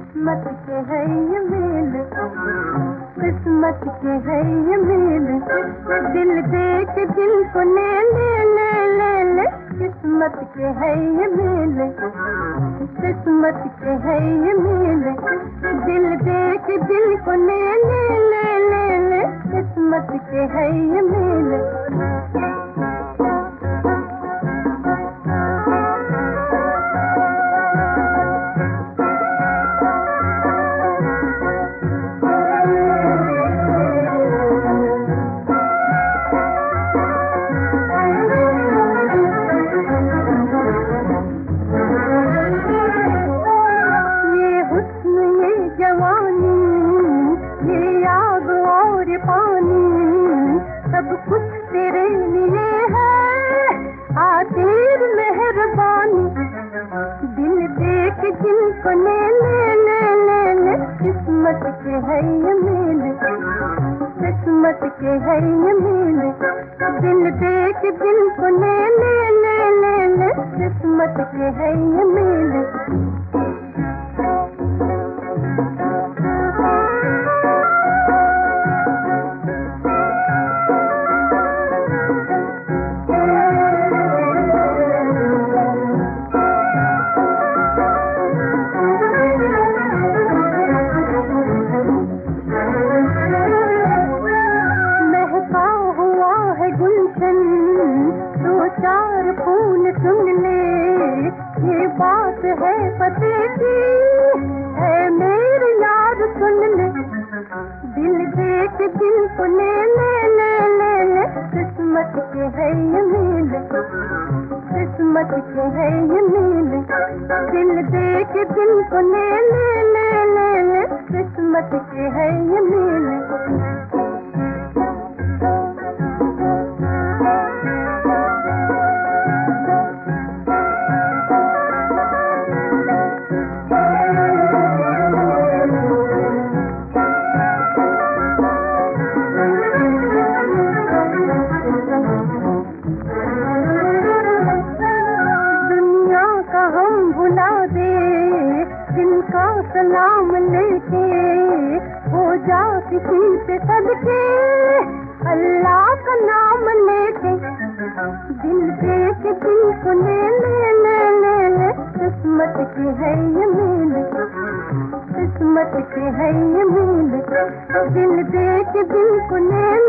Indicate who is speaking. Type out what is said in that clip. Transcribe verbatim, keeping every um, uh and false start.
Speaker 1: किस्मत के है ये मेल, किस्मत के है ये मेल, दिल देख दिल को ले ले ले ले ले, किस्मत के है ये मेल, किस्मत के है ये मेल, दिल देख दिल को ले ले ले ले ले, किस्मत के है ये मेल। सब कुछ तेरे लिए है, आखिर मेहरबानी, दिल देख दिल को ले ले ले ले ले, किस्मत के है ये मेल, किस्मत के है ये मेल, दिल देख दिल को ले ले ले ले ले, किस्मत के है ये मेल। दो चार फूल चुन ले, ये बात है पते की, है मेरे यार सुन ले, दिल देख दिल को ले ले ले ले ले, किस्मत के है ये मेल, किस्मत के है ये मेल, दिल देख दिल को ले ले ले ले ले, किस्मत के है ये मेल। भुला दे जिनका सलाम लेके, हो जा किसी से सदके, अल्लाह का नाम लेके, दिल देख दिल को ले ले ले ले ले, किस्मत के है ये मेल, किस्मत के है ये मेल, दिल देख दिल को ले